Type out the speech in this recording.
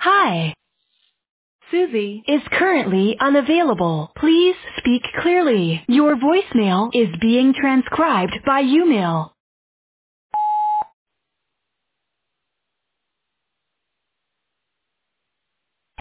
Hi. Susie is currently unavailable. Please speak clearly. Your voicemail is being transcribed by YouMail.